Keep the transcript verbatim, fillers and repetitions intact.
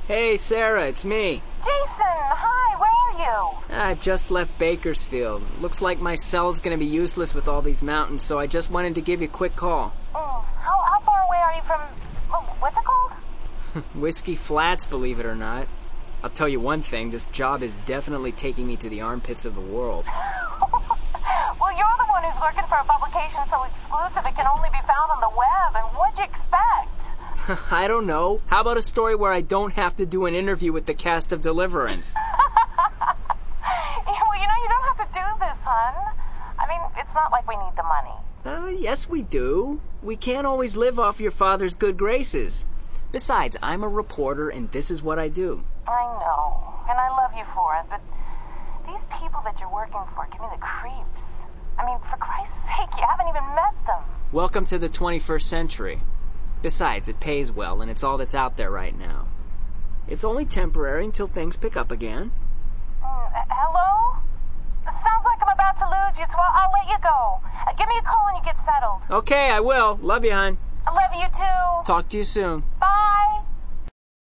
Hey, Sarah, it's me. Jason, hi, where are you? I've just left Bakersfield. Looks like my cell's gonna be useless with all these mountains, so I just wanted to give you a quick call. Mm, how, how far away are you from... Oh, what's it called? Whiskey Flats, believe it or not. I'll tell you one thing, this job is definitely taking me to the armpits of the world. Well, you're the one who's looking for a publication so exclusive it can only be found on the web, and what'd you expect? I don't know. How about a story where I don't have to do an interview with the cast of Deliverance? Well, you know, you don't have to do this, hon. I mean, it's not like we need the money. Uh, yes, we do. We can't always live off your father's good graces. Besides, I'm a reporter, and this is what I do. I know, and I love you for it, but these people that you're working for give me the creeps. I mean, for Christ's sake, you haven't even met them. Welcome to the twenty-first century. Besides, it pays well, and it's all that's out there right now. It's only temporary until things pick up again. Mm, uh, hello? It sounds like I'm about to lose you, so I'll, I'll let you go. Uh, give me a call when you get settled. Okay, I will. Love you, hon. I love you too. Talk to you soon. Bye.